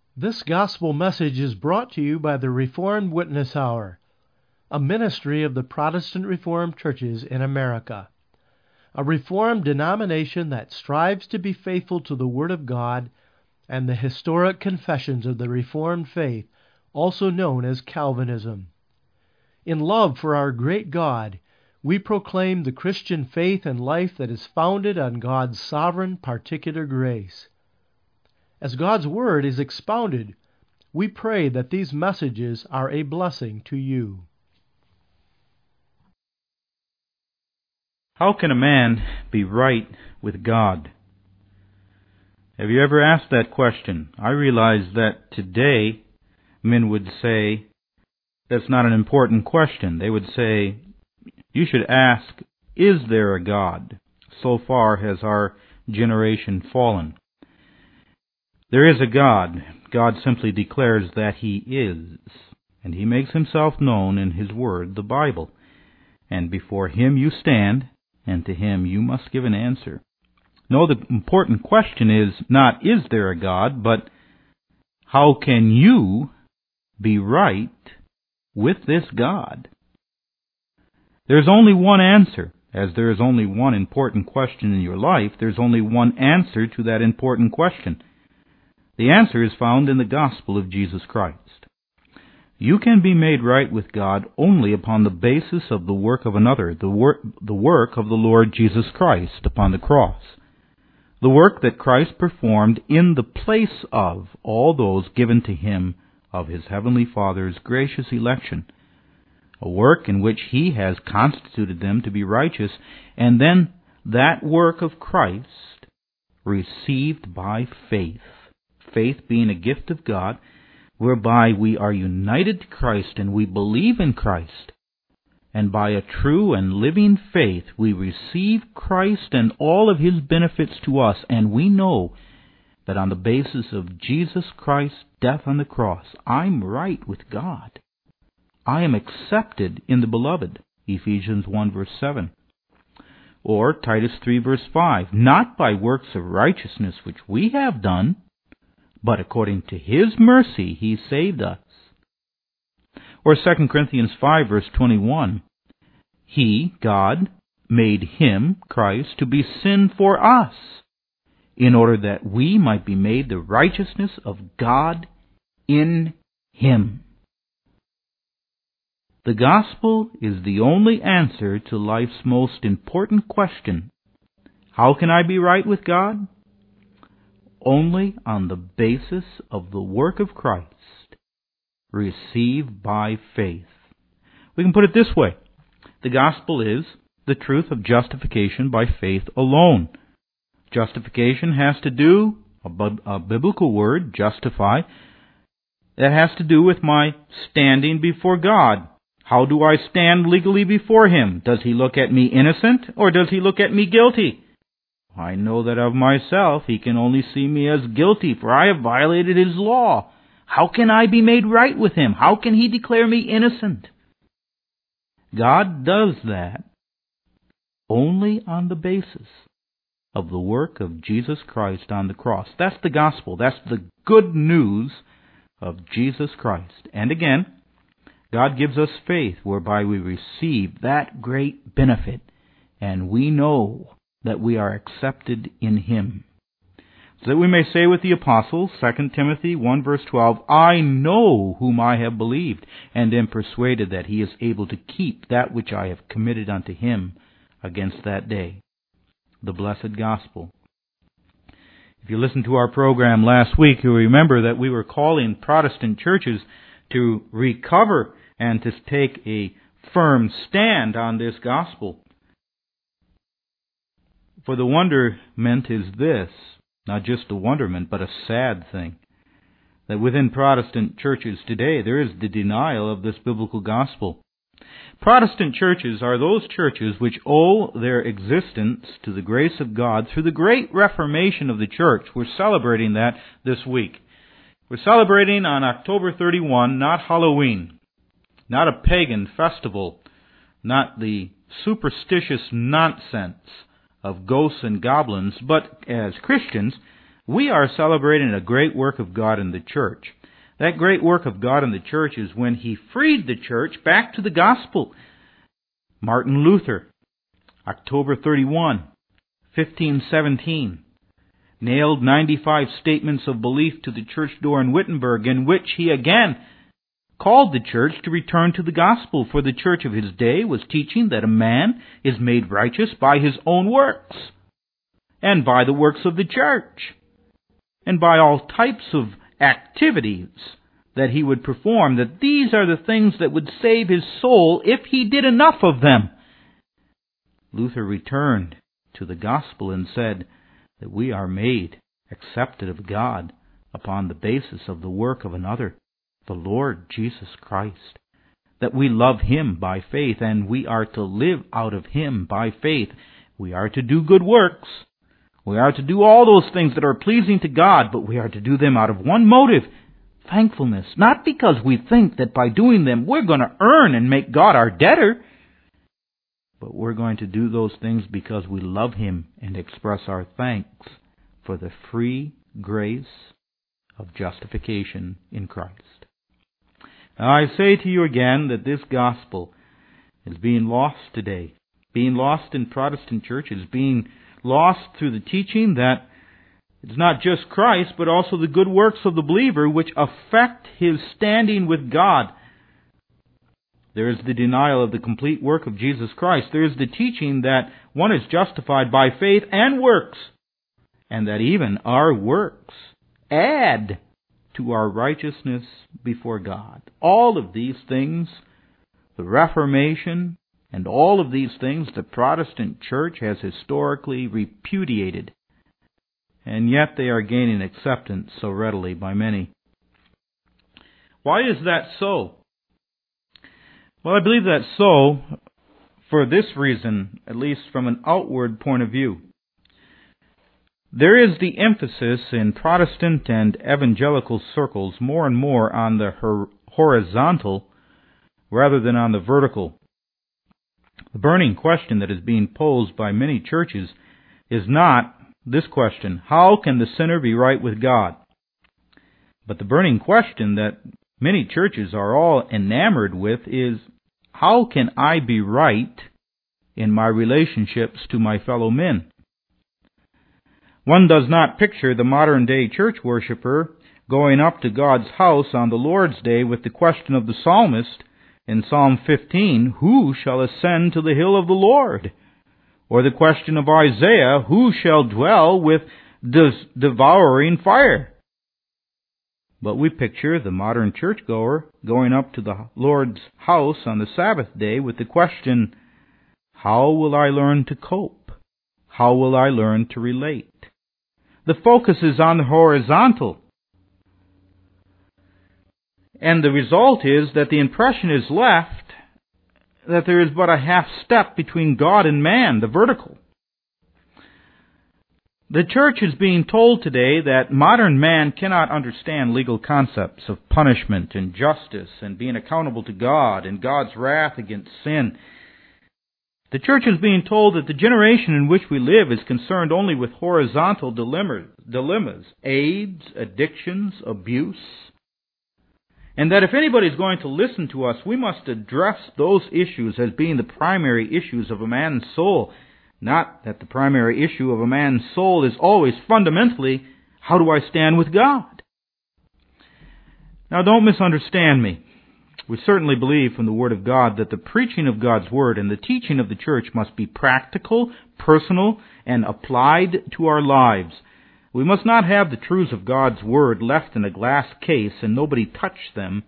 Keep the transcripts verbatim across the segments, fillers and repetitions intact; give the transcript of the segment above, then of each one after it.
This gospel message is brought to you by the Reformed Witness Hour, a ministry of the Protestant Reformed churches in America, a Reformed denomination that strives to be faithful to the Word of God and the historic confessions of the Reformed faith, also known as Calvinism. In love for our great God, we proclaim the Christian faith and life that is founded on God's sovereign particular grace. As God's Word is expounded, we pray that these messages are a blessing to you. How can a man be right with God? Have you ever asked that question? I realize that today men would say that's not an important question. They would say, you should ask, is there a God? So far has our generation fallen. There is a God. God simply declares that He is, and He makes Himself known in His Word, the Bible. And before Him you stand, and to Him you must give an answer. No, the important question is not, is there a God, but how can you be right with this God? There's only one answer. As there is only one important question in your life, there's only one answer to that important question. The answer is found in the gospel of Jesus Christ. You can be made right with God only upon the basis of the work of another, the work, the work of the Lord Jesus Christ upon the cross. The work that Christ performed in the place of all those given to Him of His Heavenly Father's gracious election. A work in which He has constituted them to be righteous, and then that work of Christ received by faith. Faith being a gift of God, whereby we are united to Christ and we believe in Christ. And by a true and living faith, we receive Christ and all of His benefits to us, and we know that on the basis of Jesus Christ's death on the cross, I'm right with God. I am accepted in the Beloved, Ephesians one verse seven. Or Titus three verse five, not by works of righteousness which we have done, but according to His mercy He saved us. Or Second Corinthians five verse twenty-one, He, God, made Him, Christ, to be sin for us, in order that we might be made the righteousness of God in Him. The gospel is the only answer to life's most important question. How can I be right with God? Only on the basis of the work of Christ, received by faith. We can put it this way. The gospel is the truth of justification by faith alone. Justification has to do, a, a biblical word, justify, that has to do with my standing before God. How do I stand legally before Him? Does He look at me innocent, or does He look at me guilty? I know that of myself He can only see me as guilty, for I have violated His law. How can I be made right with Him? How can He declare me innocent? God does that only on the basis of the work of Jesus Christ on the cross. That's the gospel. That's the good news of Jesus Christ. And again, God gives us faith whereby we receive that great benefit, and we know that we are accepted in Him. So that we may say with the apostles, Second Timothy one verse twelve, I know whom I have believed, and am persuaded that He is able to keep that which I have committed unto Him against that day. The blessed gospel. If you listened to our program last week, you'll remember that we were calling Protestant churches to recover and to take a firm stand on this gospel. For the wonderment is this, not just a wonderment, but a sad thing, that within Protestant churches today there is the denial of this biblical gospel. Protestant churches are those churches which owe their existence to the grace of God through the great Reformation of the church. We're celebrating that this week. We're celebrating on October thirty-first, not Halloween, not a pagan festival, not the superstitious nonsense of ghosts and goblins, but as Christians, We are celebrating a great work of God in the church. That great work of God in the church is when He freed the church back to the gospel. Martin Luther, October thirty-first, fifteen seventeen, nailed ninety-five statements of belief to the church door in Wittenberg, in which he again called the church to return to the gospel, for the church of his day was teaching that a man is made righteous by his own works, and by the works of the church, and by all types of activities that he would perform, that these are the things that would save his soul if he did enough of them. Luther returned to the gospel and said that we are made accepted of God upon the basis of the work of another, the Lord Jesus Christ, that we love Him by faith, and we are to live out of Him by faith. We are to do good works. We are to do all those things that are pleasing to God, but we are to do them out of one motive, thankfulness, not because we think that by doing them we're going to earn and make God our debtor, but we're going to do those things because we love Him and express our thanks for the free grace of justification in Christ. Now I say to you again that this gospel is being lost today, being lost in Protestant churches, being lost through the teaching that it's not just Christ, but also the good works of the believer which affect his standing with God. There is the denial of the complete work of Jesus Christ. There is the teaching that one is justified by faith and works, and that even our works add to our righteousness before God. All of these things, the Reformation, and all of these things the Protestant church has historically repudiated, and yet they are gaining acceptance so readily by many. Why is that so? Well, I believe that's so for this reason, at least from an outward point of view. There is the emphasis in Protestant and evangelical circles more and more on the horizontal rather than on the vertical. The burning question that is being posed by many churches is not this question, how can the sinner be right with God? But the burning question that many churches are all enamored with is, how can I be right in my relationships to my fellow men? One does not picture the modern-day church worshiper going up to God's house on the Lord's Day with the question of the psalmist in Psalm fifteen, who shall ascend to the hill of the Lord? Or the question of Isaiah, who shall dwell with des- devouring fire? But we picture the modern churchgoer going up to the Lord's house on the Sabbath day with the question, how will I learn to cope? How will I learn to relate? The focus is on the horizontal. And the result is that the impression is left that there is but a half step between God and man, the vertical. The church is being told today that modern man cannot understand legal concepts of punishment and justice and being accountable to God and God's wrath against sin. The church is being told that the generation in which we live is concerned only with horizontal dilemmas, dilemmas, AIDS, addictions, abuse, and that if anybody is going to listen to us, we must address those issues as being the primary issues of a man's soul. Not that the primary issue of a man's soul is always fundamentally, how do I stand with God? Now don't misunderstand me. We certainly believe from the Word of God that the preaching of God's Word and the teaching of the church must be practical, personal, and applied to our lives. We must not have the truths of God's Word left in a glass case and nobody touch them.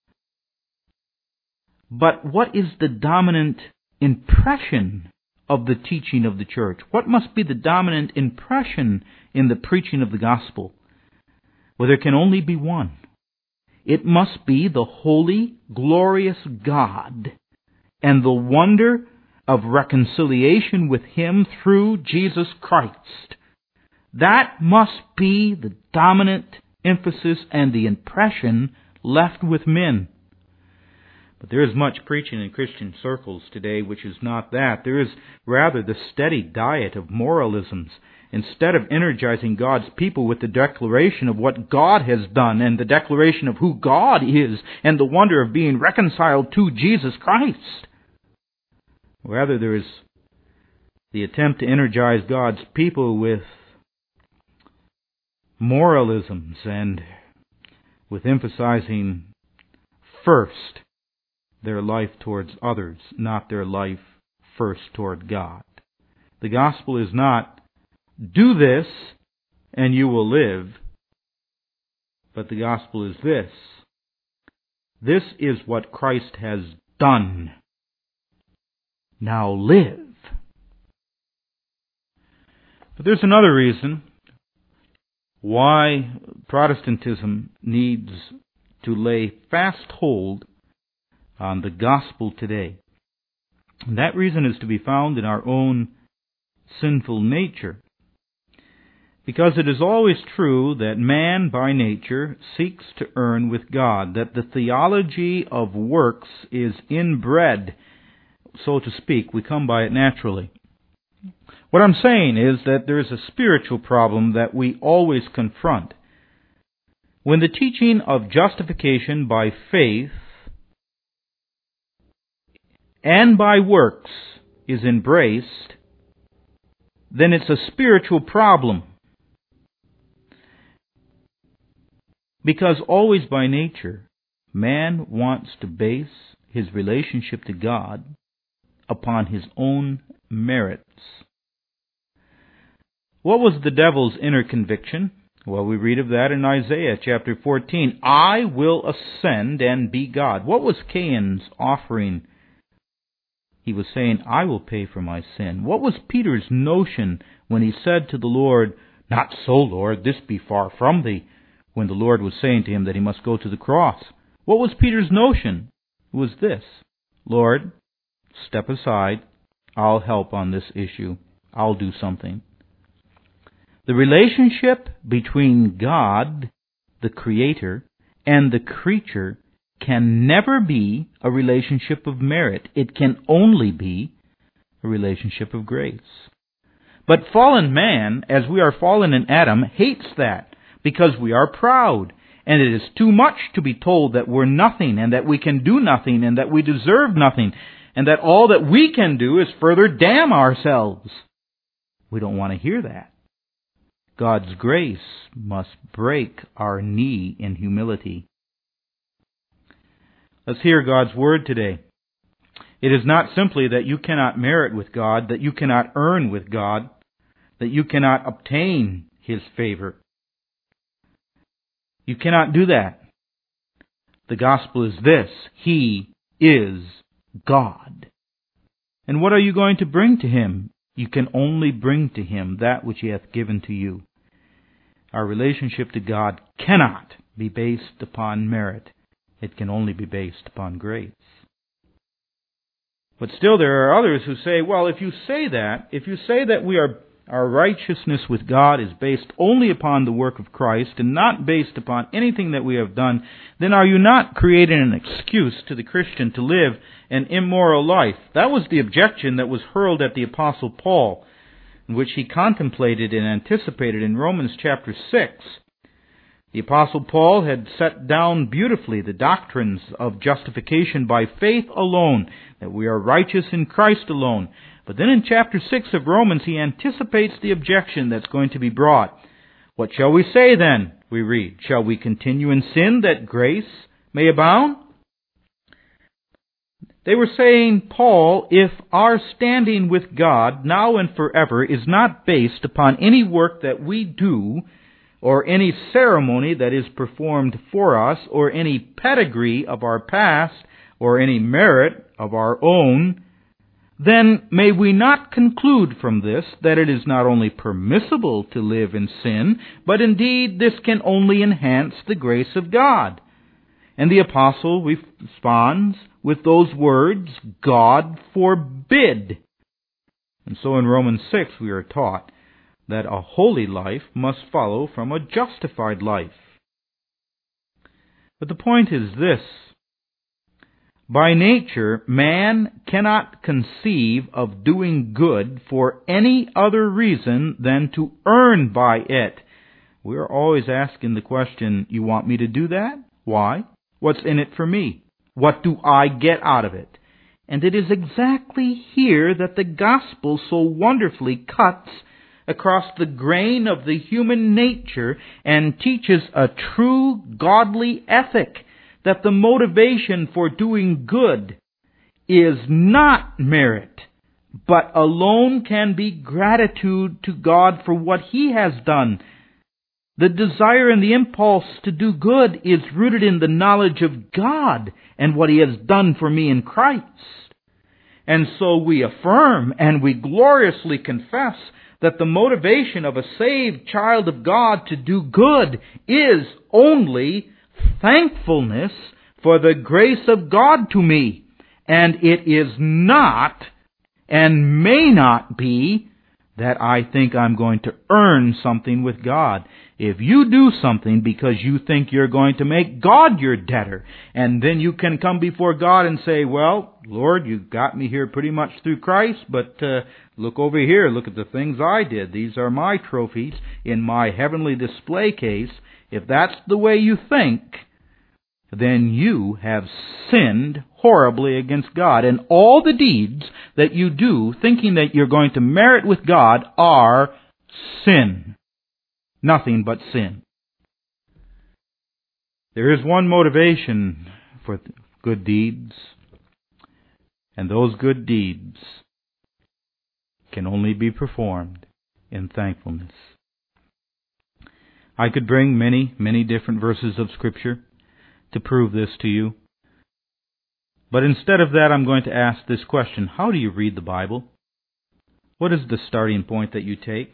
But what is the dominant impression of the teaching of the church? What must be the dominant impression in the preaching of the gospel? Well, there can only be one. It must be the holy, glorious God and the wonder of reconciliation with Him through Jesus Christ. That must be the dominant emphasis and the impression left with men. But there is much preaching in Christian circles today which is not that. There is rather the steady diet of moralisms. Instead of energizing God's people with the declaration of what God has done and the declaration of who God is and the wonder of being reconciled to Jesus Christ. Rather, there is the attempt to energize God's people with moralisms and with emphasizing first their life towards others, not their life first toward God. The gospel is not, do this and you will live, but the gospel is this. This is what Christ has done. Now live. But there's another reason why Protestantism needs to lay fast hold on the gospel today. And that reason is to be found in our own sinful nature. Because it is always true that man by nature seeks to earn with God, that the theology of works is inbred, so to speak. We come by it naturally. What I'm saying is that there is a spiritual problem that we always confront. When the teaching of justification by faith and by works is embraced, then it's a spiritual problem. Because always by nature, man wants to base his relationship to God upon his own merits. What was the devil's inner conviction? Well, we read of that in Isaiah chapter fourteen. I will ascend and be God. What was Cain's offering? He was saying, I will pay for my sin. What was Peter's notion when he said to the Lord, not so, Lord, this be far from thee, when the Lord was saying to him that he must go to the cross? What was Peter's notion? It was this, Lord, step aside. I'll help on this issue. I'll do something. The relationship between God, the Creator, and the creature can never be a relationship of merit. It can only be a relationship of grace. But fallen man, as we are fallen in Adam, hates that because we are proud. And it is too much to be told that we're nothing and that we can do nothing and that we deserve nothing and that all that we can do is further damn ourselves. We don't want to hear that. God's grace must break our knee in humility. Let's hear God's word today. It is not simply that you cannot merit with God, that you cannot earn with God, that you cannot obtain His favor. You cannot do that. The gospel is this: He is God. And what are you going to bring to Him? You can only bring to Him that which He hath given to you. Our relationship to God cannot be based upon merit. It can only be based upon grace. But still there are others who say, well, if you say that, if you say that we are our righteousness with God is based only upon the work of Christ and not based upon anything that we have done, then are you not creating an excuse to the Christian to live an immoral life? That was the objection that was hurled at the Apostle Paul, in which he contemplated and anticipated in Romans chapter six. The Apostle Paul had set down beautifully the doctrines of justification by faith alone, that we are righteous in Christ alone. But then in chapter six of Romans, he anticipates the objection that's going to be brought. What shall we say then? We read, shall we continue in sin that grace may abound? They were saying, Paul, if our standing with God now and forever is not based upon any work that we do, or any ceremony that is performed for us, or any pedigree of our past, or any merit of our own, then may we not conclude from this that it is not only permissible to live in sin, but indeed this can only enhance the grace of God. And the apostle responds with those words, God forbid. And so in Romans six we are taught that a holy life must follow from a justified life. But the point is this: By nature, man cannot conceive of doing good for any other reason than to earn by it. We're always asking the question, you want me to do that? Why? What's in it for me? What do I get out of it? And it is exactly here that the gospel so wonderfully cuts across the grain of the human nature and teaches a true godly ethic, that the motivation for doing good is not merit, but alone can be gratitude to God for what He has done. The desire and the impulse to do good is rooted in the knowledge of God and what He has done for me in Christ. And so we affirm and we gloriously confess that the motivation of a saved child of God to do good is only thankfulness for the grace of God to me. And it is not and may not be that I think I'm going to earn something with God. If you do something because you think you're going to make God your debtor, and then you can come before God and say, well, Lord, you got me here pretty much through Christ, but uh, look over here, look at the things I did. These are my trophies in my heavenly display case. If that's the way you think, then you have sinned horribly against God. And all the deeds that you do, thinking that you're going to merit with God, are sin. Nothing but sin. There is one motivation for good deeds, and those good deeds can only be performed in thankfulness. I could bring many, many different verses of Scripture to prove this to you. But instead of that, I'm going to ask this question. How do you read the Bible? What is the starting point that you take?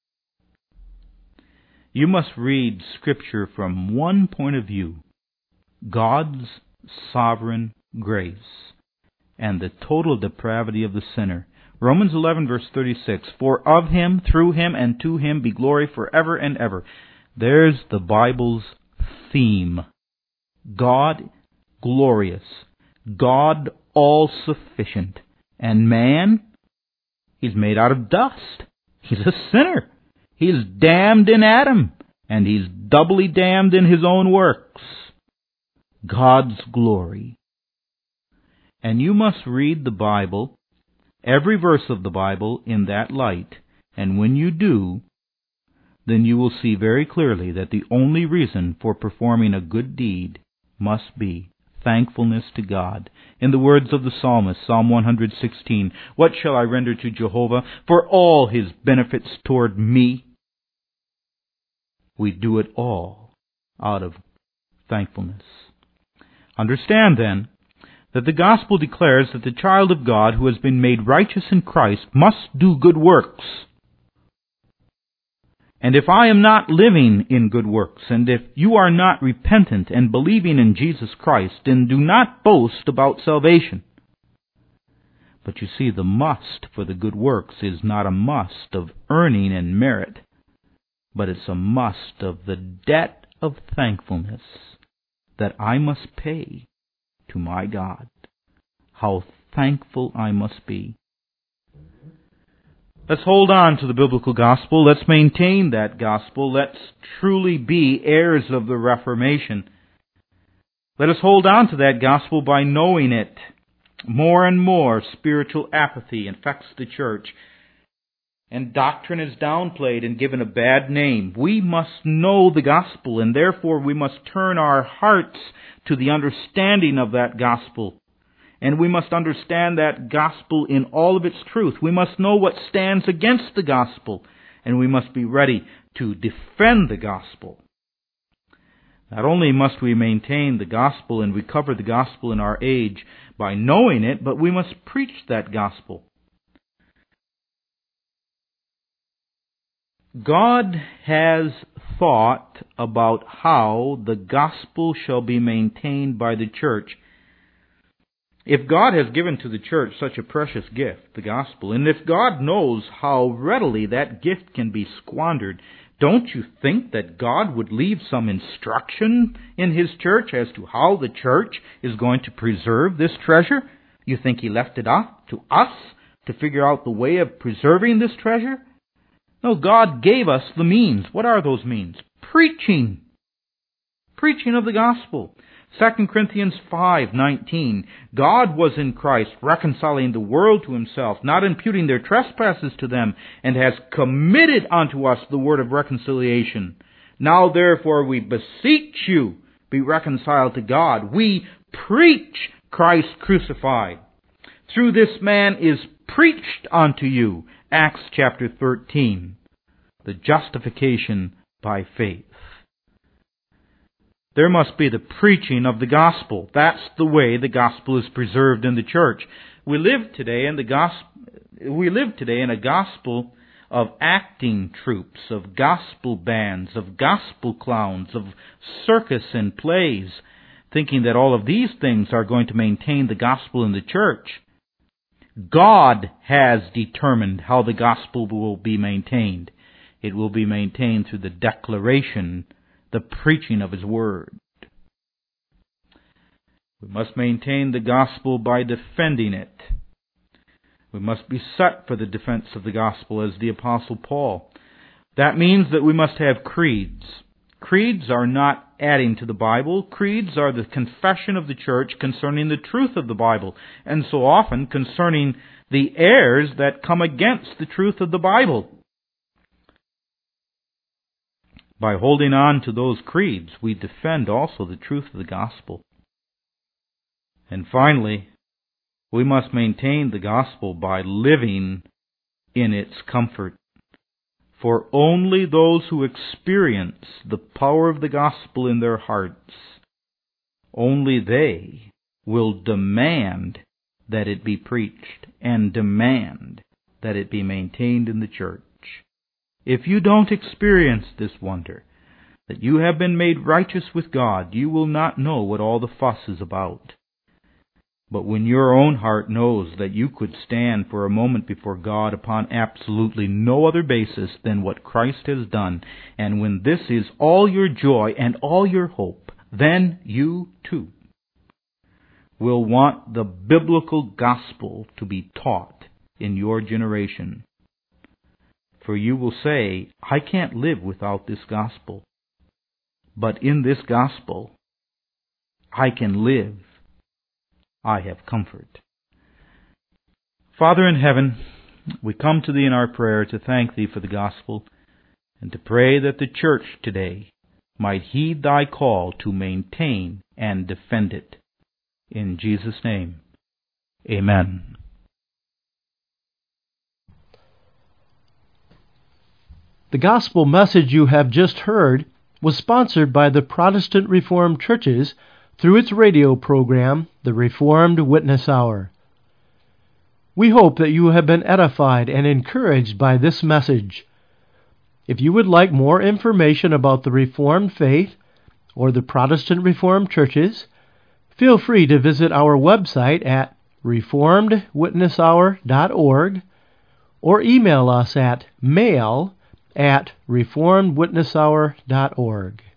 You must read Scripture from one point of view: God's sovereign grace and the total depravity of the sinner. Romans eleven, verse thirty-six, for of Him, through Him, and to Him be glory forever and ever. There's the Bible's theme. God glorious, God all-sufficient, and man, he's made out of dust. He's a sinner. He's damned in Adam, and he's doubly damned in his own works. God's glory. And you must read the Bible, every verse of the Bible, in that light, and when you do, then you will see very clearly that the only reason for performing a good deed must be thankfulness to God. In the words of the psalmist, Psalm one sixteen, what shall I render to Jehovah for all His benefits toward me? We do it all out of thankfulness. Understand, then, that the gospel declares that the child of God who has been made righteous in Christ must do good works. And if I am not living in good works, and if you are not repentant and believing in Jesus Christ, then do not boast about salvation. But you see, the must for the good works is not a must of earning and merit, but it's a must of the debt of thankfulness that I must pay to my God. How thankful I must be. Let's hold on to the biblical gospel. Let's maintain that gospel. Let's truly be heirs of the Reformation. Let us hold on to that gospel by knowing it. More and more spiritual apathy infects the church, and doctrine is downplayed and given a bad name. We must know the gospel, and therefore we must turn our hearts to the understanding of that gospel. And we must understand that gospel in all of its truth. We must know what stands against the gospel, and we must be ready to defend the gospel. Not only must we maintain the gospel and recover the gospel in our age by knowing it, but we must preach that gospel. God has thought about how the gospel shall be maintained by the church. If God has given to the church such a precious gift, the gospel, and if God knows how readily that gift can be squandered, Don't you think that God would leave some instruction in His church as to how the church is going to preserve this treasure? You think He left it up to us to figure out the way of preserving this treasure? No, God gave us the means. What are those means? Preaching. Preaching of the gospel. Second Corinthians five nineteen. God was in Christ, reconciling the world to Himself, not imputing their trespasses to them, and has committed unto us the word of reconciliation. Now therefore we beseech you, be reconciled to God. We preach Christ crucified. Through this man is preached unto you, Acts chapter thirteen, the justification by faith. There must be the preaching of the gospel. That's the way the gospel is preserved in the church. We live today in the gospel. We live today in a gospel of acting troupes, of gospel bands, of gospel clowns, of circus and plays, thinking that all of these things are going to maintain the gospel in the church. God has determined how the gospel will be maintained. It will be maintained through the declaration, the preaching of His word. We must maintain the gospel by defending it. We must be set for the defense of the gospel as the Apostle Paul. That means that we must have creeds. Creeds are not adding to the Bible. Creeds are the confession of the church concerning the truth of the Bible, and so often concerning the errors that come against the truth of the Bible. By holding on to those creeds, we defend also the truth of the gospel. And finally, we must maintain the gospel by living in its comfort. For only those who experience the power of the gospel in their hearts, only they will demand that it be preached and demand that it be maintained in the church. If you don't experience this wonder, that you have been made righteous with God, you will not know what all the fuss is about. But when your own heart knows that you could stand for a moment before God upon absolutely no other basis than what Christ has done, and when this is all your joy and all your hope, then you too will want the biblical gospel to be taught in your generation. For you will say, I can't live without this gospel. But in this gospel, I can live. I have comfort. Father in heaven, we come to Thee in our prayer to thank Thee for the gospel and to pray that the church today might heed Thy call to maintain and defend it. In Jesus' name, amen. The gospel message you have just heard was sponsored by the Protestant Reformed Churches through its radio program, the Reformed Witness Hour. We hope that you have been edified and encouraged by this message. If you would like more information about the Reformed faith or the Protestant Reformed Churches, feel free to visit our website at reformed witness hour dot org or email us at mail at reformed witness hour dot org.